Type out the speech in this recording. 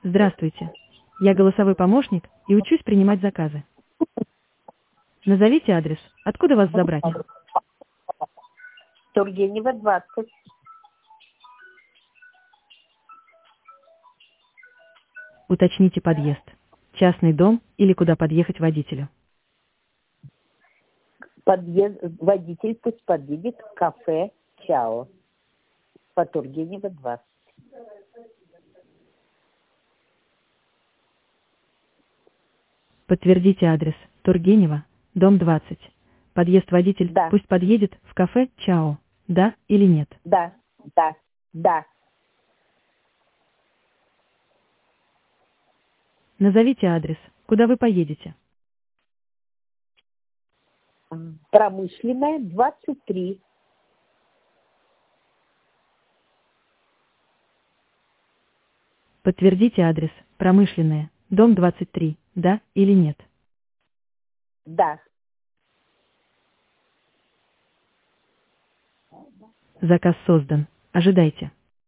Здравствуйте. Я голосовой помощник и учусь принимать заказы. Назовите адрес. Откуда вас забрать? Тургенева, 20. Уточните подъезд. Частный дом или куда подъехать водителю? Водитель пусть подъедет в кафе «Чао» по Тургенева, 20. Подтвердите адрес. Тургенева, дом 20. Подъезд водитель Да. пусть подъедет в кафе «Чао». Да или нет? Да. Назовите адрес. Куда вы поедете? Промышленная, 23. Подтвердите адрес. Промышленная, дом 23. Да или нет? Да. Заказ создан. Ожидайте.